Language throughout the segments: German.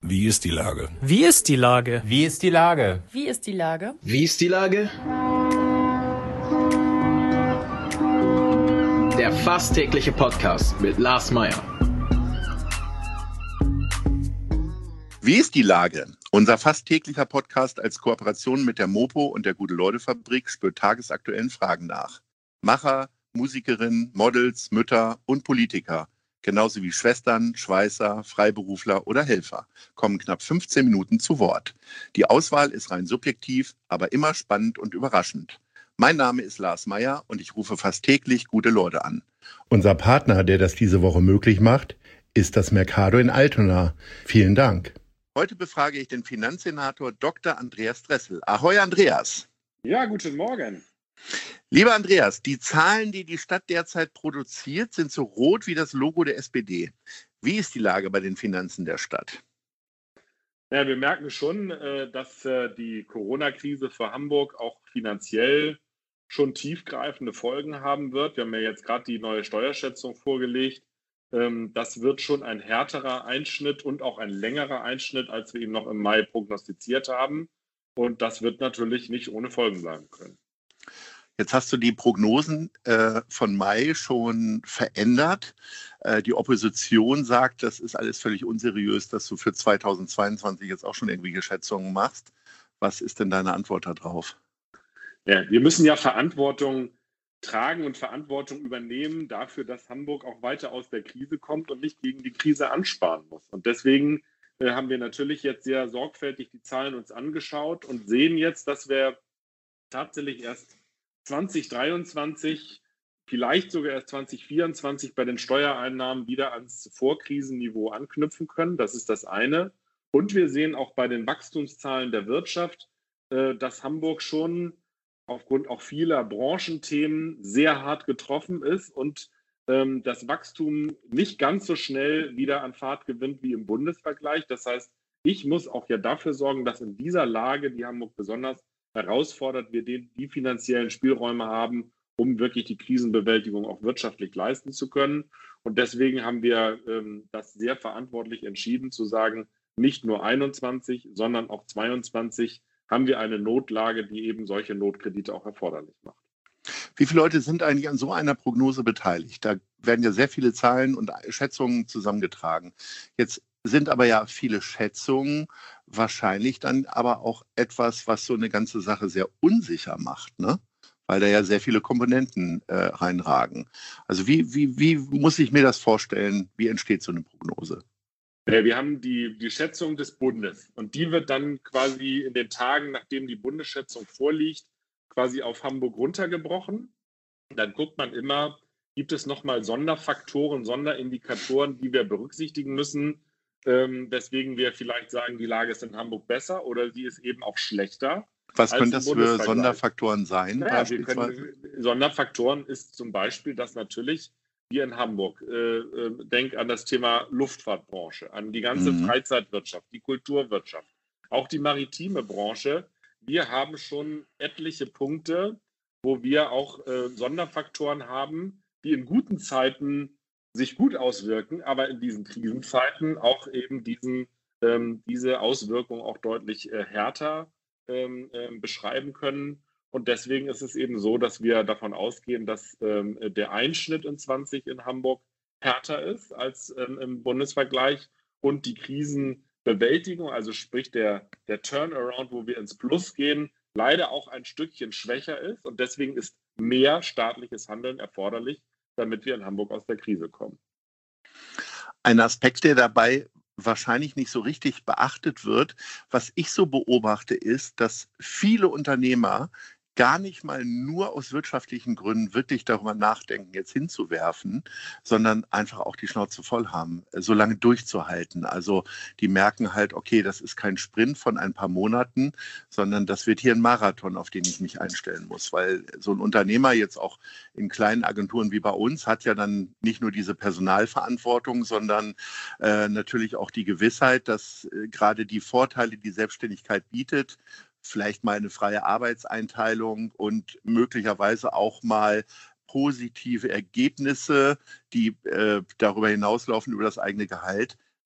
Wie ist die Lage? Wie ist die Lage? Wie ist die Lage? Wie ist die Lage? Wie ist die Lage? Der fast tägliche Podcast mit Lars Meyer. Wie ist die Lage? Unser fast täglicher Podcast als Kooperation mit der Mopo und der Gute-Leute-Fabrik spürt tagesaktuellen Fragen nach. Macher, Musikerinnen, Models, Mütter und Politiker, genauso wie Schwestern, Schweißer, Freiberufler oder Helfer, kommen knapp 15 Minuten zu Wort. Die Auswahl ist rein subjektiv, aber immer spannend und überraschend. Mein Name ist Lars Meyer und ich rufe fast täglich gute Leute an. Unser Partner, der das diese Woche möglich macht, ist das Mercado in Altona. Vielen Dank. Heute befrage ich den Finanzsenator Dr. Andreas Dressel. Ahoi, Andreas. Ja, guten Morgen. Lieber Andreas, die Zahlen, die die Stadt derzeit produziert, sind so rot wie das Logo der SPD. Wie ist die Lage bei den Finanzen der Stadt? Ja, wir merken schon, dass die Corona-Krise für Hamburg auch finanziell schon tiefgreifende Folgen haben wird. Wir haben ja jetzt gerade die neue Steuerschätzung vorgelegt. Das wird schon ein härterer Einschnitt und auch ein längerer Einschnitt, als wir ihn noch im Mai prognostiziert haben. Und das wird natürlich nicht ohne Folgen bleiben können. Jetzt hast du die Prognosen von Mai schon verändert. Die Opposition sagt, das ist alles völlig unseriös, dass du für 2022 jetzt auch schon irgendwelche Schätzungen machst. Was ist denn deine Antwort darauf? Ja, wir müssen ja Verantwortung tragen und Verantwortung übernehmen dafür, dass Hamburg auch weiter aus der Krise kommt und nicht gegen die Krise ansparen muss. Und deswegen haben wir natürlich jetzt sehr sorgfältig die Zahlen uns angeschaut und sehen jetzt, dass wir tatsächlich erst 2023, vielleicht sogar erst 2024 bei den Steuereinnahmen wieder ans Vorkrisenniveau anknüpfen können. Das ist das eine. Und wir sehen auch bei den Wachstumszahlen der Wirtschaft, dass Hamburg schon aufgrund auch vieler Branchenthemen sehr hart getroffen ist und das Wachstum nicht ganz so schnell wieder an Fahrt gewinnt wie im Bundesvergleich. Das heißt, ich muss auch ja dafür sorgen, dass in dieser Lage, die Hamburg besonders herausfordert, wir die finanziellen Spielräume haben, um wirklich die Krisenbewältigung auch wirtschaftlich leisten zu können. Und deswegen haben wir das sehr verantwortlich entschieden zu sagen, nicht nur 21, sondern auch 22 haben wir eine Notlage, die eben solche Notkredite auch erforderlich macht. Wie viele Leute sind eigentlich an so einer Prognose beteiligt? Da werden ja sehr viele Zahlen und Schätzungen zusammengetragen. Jetzt sind aber ja viele Schätzungen wahrscheinlich dann aber auch etwas, was so eine ganze Sache sehr unsicher macht, ne? Weil da ja sehr viele Komponenten reinragen. Also wie muss ich mir das vorstellen? Wie entsteht so eine Prognose? Wir haben die Schätzung des Bundes und die wird dann quasi in den Tagen, nachdem die Bundesschätzung vorliegt, quasi auf Hamburg runtergebrochen. Dann guckt man immer, gibt es nochmal Sonderfaktoren, Sonderindikatoren, die wir berücksichtigen müssen, weswegen wir vielleicht sagen, die Lage ist in Hamburg besser oder sie ist eben auch schlechter. Was können das für Sonderfaktoren sein? Naja, Sonderfaktoren ist zum Beispiel, dass natürlich hier in Hamburg, denk an das Thema Luftfahrtbranche, an die ganze Freizeitwirtschaft, die Kulturwirtschaft, auch die maritime Branche. Wir haben schon etliche Punkte, wo wir auch Sonderfaktoren haben, die in guten Zeiten sich gut auswirken, aber in diesen Krisenzeiten auch eben diese Auswirkungen auch deutlich härter beschreiben können. Und deswegen ist es eben so, dass wir davon ausgehen, dass der Einschnitt in 20 in Hamburg härter ist als im Bundesvergleich und die Krisenbewältigung, also sprich der Turnaround, wo wir ins Plus gehen, leider auch ein Stückchen schwächer ist. Und deswegen ist mehr staatliches Handeln erforderlich, damit wir in Hamburg aus der Krise kommen. Ein Aspekt, der dabei wahrscheinlich nicht so richtig beachtet wird, was ich so beobachte, ist, dass viele Unternehmer gar nicht mal nur aus wirtschaftlichen Gründen wirklich darüber nachdenken, jetzt hinzuwerfen, sondern einfach auch die Schnauze voll haben, so lange durchzuhalten. Also die merken halt, okay, das ist kein Sprint von ein paar Monaten, sondern das wird hier ein Marathon, auf den ich mich einstellen muss. Weil so ein Unternehmer jetzt auch in kleinen Agenturen wie bei uns hat ja dann nicht nur diese Personalverantwortung, sondern natürlich auch die Gewissheit, dass gerade die Vorteile, die Selbstständigkeit bietet, vielleicht mal eine freie Arbeitseinteilung und möglicherweise auch mal positive Ergebnisse, die darüber hinauslaufen, über das eigene Gehalt,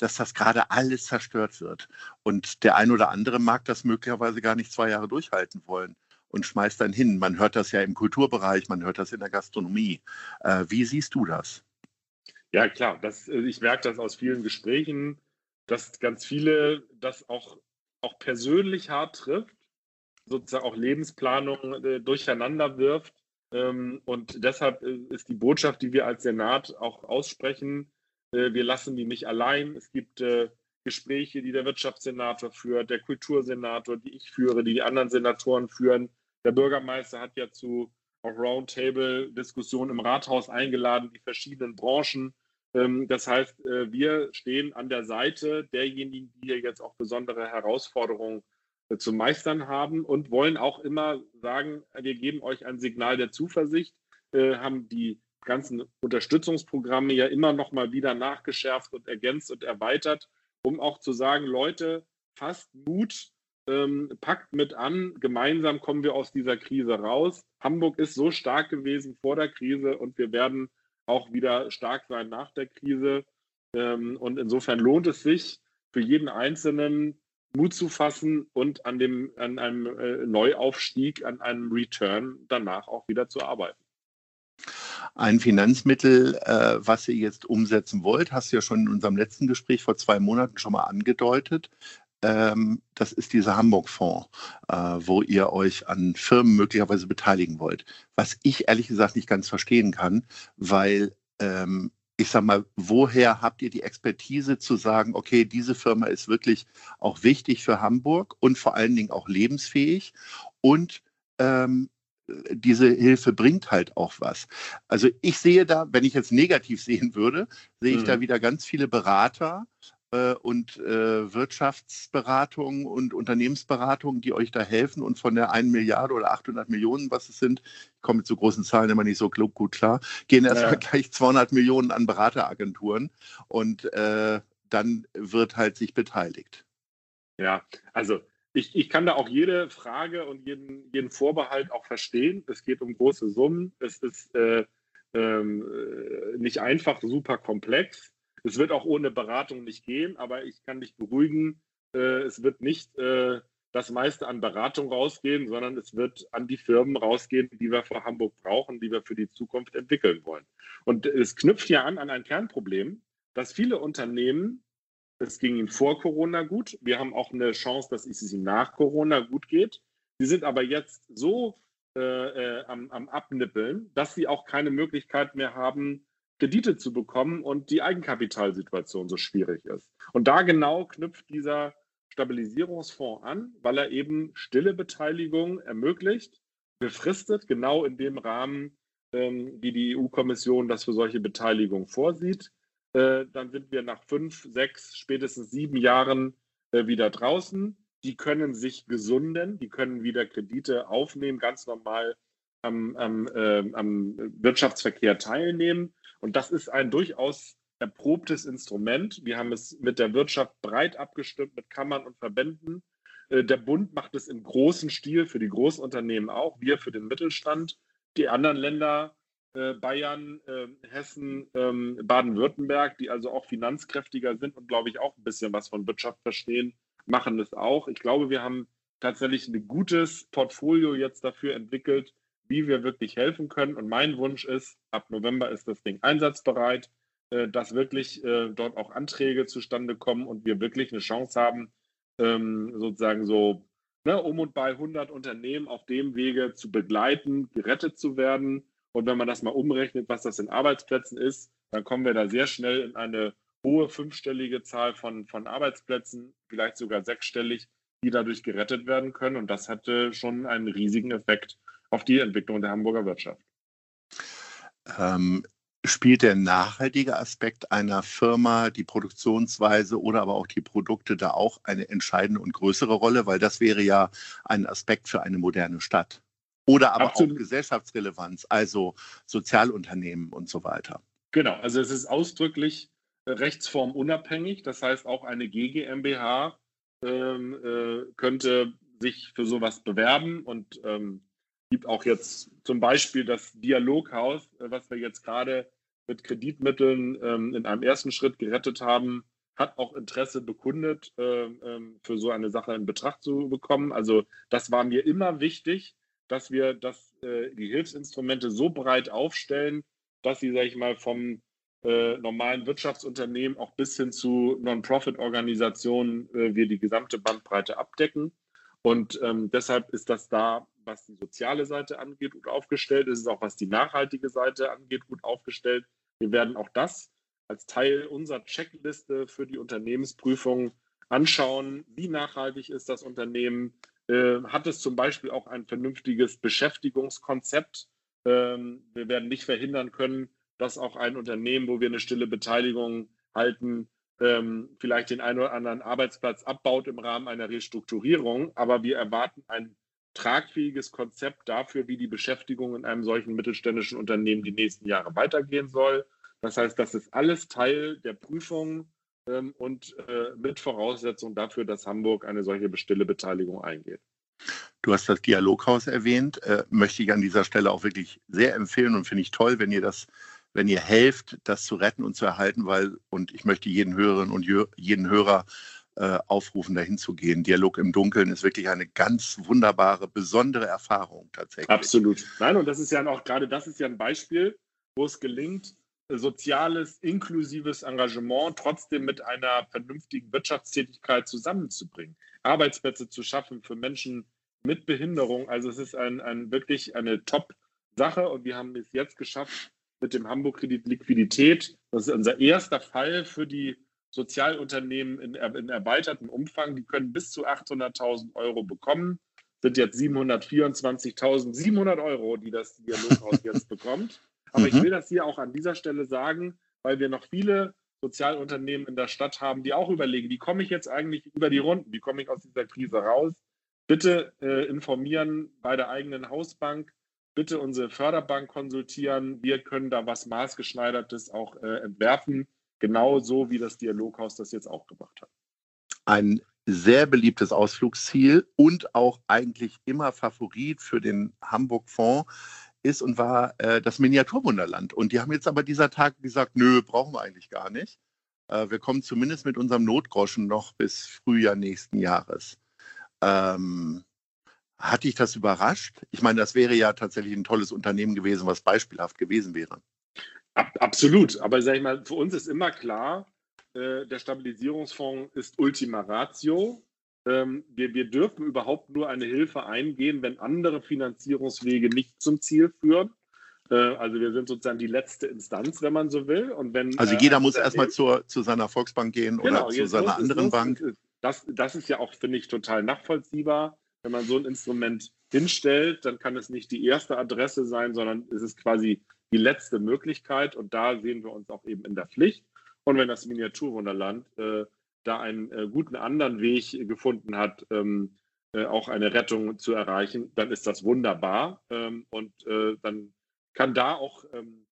dass das gerade alles zerstört wird. Und der ein oder andere mag das möglicherweise gar nicht 2 Jahre durchhalten wollen und schmeißt dann hin. Man hört das ja im Kulturbereich, man hört das in der Gastronomie. Wie siehst du das? Ja, klar. Ich merke das aus vielen Gesprächen, dass ganz viele das auch persönlich hart trifft, sozusagen auch Lebensplanung durcheinander wirft. Und deshalb ist die Botschaft, die wir als Senat auch aussprechen, wir lassen die nicht allein. Es gibt Gespräche, die der Wirtschaftssenator führt, der Kultursenator, die ich führe, die anderen Senatoren führen. Der Bürgermeister hat ja zu auch Roundtable-Diskussionen im Rathaus eingeladen, die verschiedenen Branchen. Das heißt, wir stehen an der Seite derjenigen, die hier jetzt auch besondere Herausforderungen zu meistern haben und wollen auch immer sagen, wir geben euch ein Signal der Zuversicht, haben die ganzen Unterstützungsprogramme ja immer noch mal wieder nachgeschärft und ergänzt und erweitert, um auch zu sagen, Leute, fasst Mut, packt mit an, gemeinsam kommen wir aus dieser Krise raus. Hamburg ist so stark gewesen vor der Krise und wir werden auch wieder stark sein nach der Krise. Und insofern lohnt es sich für jeden Einzelnen, Mut zu fassen und an einem Neuaufstieg, an einem Return danach auch wieder zu arbeiten. Ein Finanzmittel, was ihr jetzt umsetzen wollt, hast du ja schon in unserem letzten Gespräch vor 2 Monaten schon mal angedeutet. Das ist dieser Hamburg-Fonds, wo ihr euch an Firmen möglicherweise beteiligen wollt. Was ich ehrlich gesagt nicht ganz verstehen kann, weil ich sag mal, woher habt ihr die Expertise zu sagen, okay, diese Firma ist wirklich auch wichtig für Hamburg und vor allen Dingen auch lebensfähig und diese Hilfe bringt halt auch was. Also ich sehe da, wenn ich jetzt negativ sehen würde, sehe ich da wieder ganz viele Berater und Wirtschaftsberatungen und Unternehmensberatungen, die euch da helfen und von der 1 Milliarde oder 800 Millionen, was es sind, ich komme mit so großen Zahlen immer nicht so gut klar, gehen erstmal gleich 200 Millionen an Berateragenturen und dann wird halt sich beteiligt. Ja, also ich kann da auch jede Frage und jeden Vorbehalt auch verstehen. Es geht um große Summen. Es ist nicht einfach, super komplex. Es wird auch ohne Beratung nicht gehen, aber ich kann dich beruhigen, es wird nicht das meiste an Beratung rausgehen, sondern es wird an die Firmen rausgehen, die wir für Hamburg brauchen, die wir für die Zukunft entwickeln wollen. Und es knüpft ja an ein Kernproblem, dass viele Unternehmen, es ging ihnen vor Corona gut, wir haben auch eine Chance, dass es ihnen nach Corona gut geht. Sie sind aber jetzt so am Abnippeln, dass sie auch keine Möglichkeit mehr haben, Kredite zu bekommen und die Eigenkapitalsituation so schwierig ist. Und da genau knüpft dieser Stabilisierungsfonds an, weil er eben stille Beteiligung ermöglicht, befristet, genau in dem Rahmen, wie die EU-Kommission das für solche Beteiligung vorsieht. Dann sind wir nach 5, 6, spätestens 7 Jahren wieder draußen. Die können sich gesunden, die können wieder Kredite aufnehmen, ganz normal am Wirtschaftsverkehr teilnehmen. Und das ist ein durchaus erprobtes Instrument. Wir haben es mit der Wirtschaft breit abgestimmt, mit Kammern und Verbänden. Der Bund macht es im großen Stil für die Großunternehmen auch, wir für den Mittelstand. Die anderen Länder, Bayern, Hessen, Baden-Württemberg, die also auch finanzkräftiger sind und, glaube ich, auch ein bisschen was von Wirtschaft verstehen, machen es auch. Ich glaube, wir haben tatsächlich ein gutes Portfolio jetzt dafür entwickelt, wie wir wirklich helfen können. Und mein Wunsch ist, ab November ist das Ding einsatzbereit, dass wirklich dort auch Anträge zustande kommen und wir wirklich eine Chance haben, sozusagen so um und bei 100 Unternehmen auf dem Wege zu begleiten, gerettet zu werden. Und wenn man das mal umrechnet, was das in Arbeitsplätzen ist, dann kommen wir da sehr schnell in eine hohe 5-stellige Zahl von Arbeitsplätzen, vielleicht sogar 6-stellig, die dadurch gerettet werden können. Und das hatte schon einen riesigen Effekt auf die Entwicklung der Hamburger Wirtschaft. Spielt der nachhaltige Aspekt einer Firma, die Produktionsweise oder aber auch die Produkte da auch eine entscheidende und größere Rolle? Weil das wäre ja ein Aspekt für eine moderne Stadt. Oder aber Absolut. Auch Gesellschaftsrelevanz, also Sozialunternehmen und so weiter. Genau, also es ist ausdrücklich rechtsformunabhängig. Das heißt, auch eine GmbH könnte sich für sowas bewerben und gibt auch jetzt zum Beispiel das Dialoghaus, was wir jetzt gerade mit Kreditmitteln in einem ersten Schritt gerettet haben, hat auch Interesse bekundet, für so eine Sache in Betracht zu bekommen. Also das war mir immer wichtig, dass wir die Hilfsinstrumente so breit aufstellen, dass sie, sage ich mal, vom normalen Wirtschaftsunternehmen auch bis hin zu Non-Profit-Organisationen wir die gesamte Bandbreite abdecken. Und deshalb ist das da, was die soziale Seite angeht, gut aufgestellt. Es ist auch, was die nachhaltige Seite angeht, gut aufgestellt. Wir werden auch das als Teil unserer Checkliste für die Unternehmensprüfung anschauen. Wie nachhaltig ist das Unternehmen? Hat es zum Beispiel auch ein vernünftiges Beschäftigungskonzept? Wir werden nicht verhindern können, dass auch ein Unternehmen, wo wir eine stille Beteiligung halten, vielleicht den einen oder anderen Arbeitsplatz abbaut im Rahmen einer Restrukturierung. Aber wir erwarten ein tragfähiges Konzept dafür, wie die Beschäftigung in einem solchen mittelständischen Unternehmen die nächsten Jahre weitergehen soll. Das heißt, das ist alles Teil der Prüfung und mit Voraussetzung dafür, dass Hamburg eine solche stille Beteiligung eingeht. Du hast das Dialoghaus erwähnt, möchte ich an dieser Stelle auch wirklich sehr empfehlen und finde ich toll, wenn ihr helft, das zu retten und zu erhalten, und ich möchte jeden Hörerinnen und jeden Hörer aufrufen, dahin zu gehen. Dialog im Dunkeln ist wirklich eine ganz wunderbare, besondere Erfahrung tatsächlich. Absolut. Nein, und das ist ja auch gerade, das ist ja ein Beispiel, wo es gelingt, soziales, inklusives Engagement trotzdem mit einer vernünftigen Wirtschaftstätigkeit zusammenzubringen, Arbeitsplätze zu schaffen für Menschen mit Behinderung. Also es ist wirklich eine Top-Sache und wir haben es jetzt geschafft mit dem Hamburg-Kredit Liquidität. Das ist unser erster Fall für die Sozialunternehmen in erweitertem Umfang. Die können bis zu 800.000 Euro bekommen. Sind jetzt 724.700 Euro, die das Dialoghaus jetzt bekommt. Aber ich will das hier auch an dieser Stelle sagen, weil wir noch viele Sozialunternehmen in der Stadt haben, die auch überlegen, wie komme ich jetzt eigentlich über die Runden, wie komme ich aus dieser Krise raus? Bitte informieren bei der eigenen Hausbank, bitte unsere Förderbank konsultieren. Wir können da was Maßgeschneidertes auch entwerfen, genauso wie das Dialoghaus das jetzt auch gemacht hat. Ein sehr beliebtes Ausflugsziel und auch eigentlich immer Favorit für den Hamburg-Fonds ist und war das Miniaturwunderland. Und die haben jetzt aber dieser Tag gesagt, nö, brauchen wir eigentlich gar nicht. Wir kommen zumindest mit unserem Notgroschen noch bis Frühjahr nächsten Jahres. Hat dich das überrascht? Ich meine, das wäre ja tatsächlich ein tolles Unternehmen gewesen, was beispielhaft gewesen wäre. Absolut. Aber sag ich mal, für uns ist immer klar, der Stabilisierungsfonds ist Ultima Ratio. Wir dürfen überhaupt nur eine Hilfe eingehen, wenn andere Finanzierungswege nicht zum Ziel führen. Also wir sind sozusagen die letzte Instanz, wenn man so will. Und wenn, also jeder muss erstmal zu seiner Volksbank gehen oder zu seiner anderen Bank. Das ist ja auch, finde ich, total nachvollziehbar. Wenn man so ein Instrument hinstellt, dann kann es nicht die erste Adresse sein, sondern es ist quasi die letzte Möglichkeit. Und da sehen wir uns auch eben in der Pflicht. Und wenn das Miniaturwunderland da einen guten anderen Weg gefunden hat, auch eine Rettung zu erreichen, dann ist das wunderbar. Und dann kann da auch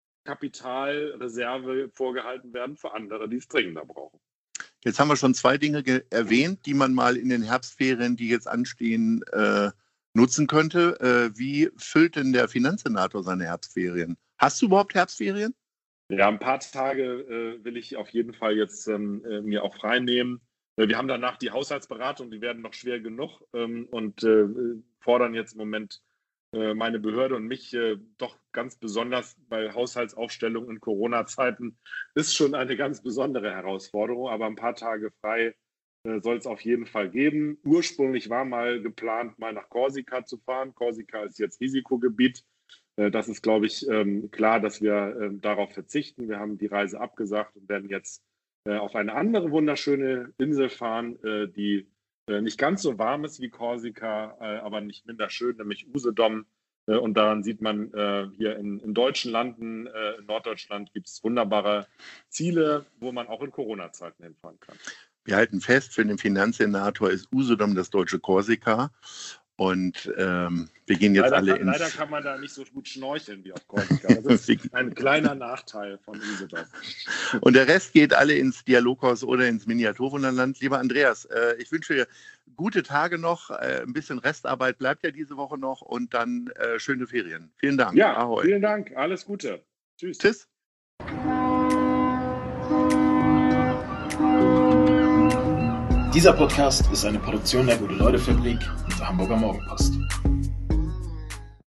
Kapitalreserve vorgehalten werden für andere, die es dringender brauchen. Jetzt haben wir schon zwei Dinge erwähnt, die man mal in den Herbstferien, die jetzt anstehen, nutzen könnte. Wie füllt denn der Finanzsenator seine Herbstferien? Hast du überhaupt Herbstferien? Ja, ein paar Tage will ich auf jeden Fall jetzt mir auch frei nehmen. Wir haben danach die Haushaltsberatung, die werden noch schwer genug und fordern jetzt im Moment meine Behörde und mich doch ganz besonders, weil Haushaltsaufstellung in Corona-Zeiten ist schon eine ganz besondere Herausforderung, aber ein paar Tage frei soll es auf jeden Fall geben. Ursprünglich war mal geplant, mal nach Korsika zu fahren. Korsika ist jetzt Risikogebiet. Das ist, glaube ich, klar, dass wir darauf verzichten. Wir haben die Reise abgesagt und werden jetzt auf eine andere wunderschöne Insel fahren, die nicht ganz so warm ist wie Korsika, aber nicht minder schön, nämlich Usedom. Und daran sieht man hier in deutschen Landen, in Norddeutschland gibt es wunderbare Ziele, wo man auch in Corona-Zeiten hinfahren kann. Wir halten fest, für den Finanzsenator ist Usedom das deutsche Korsika. Und wir gehen jetzt Leider kann man da nicht so gut schnorcheln wie auf Korsika. Das ist ein kleiner Nachteil von Usedom. Und der Rest geht alle ins Dialoghaus oder ins Miniaturwunderland. Lieber Andreas, ich wünsche dir gute Tage noch. Ein bisschen Restarbeit bleibt ja diese Woche noch. Und dann schöne Ferien. Vielen Dank. Ja, Ahoi. Vielen Dank. Alles Gute. Tschüss. Tschüss. Dieser Podcast ist eine Produktion der Gute-Leute-Fabrik und der Hamburger Morgenpost.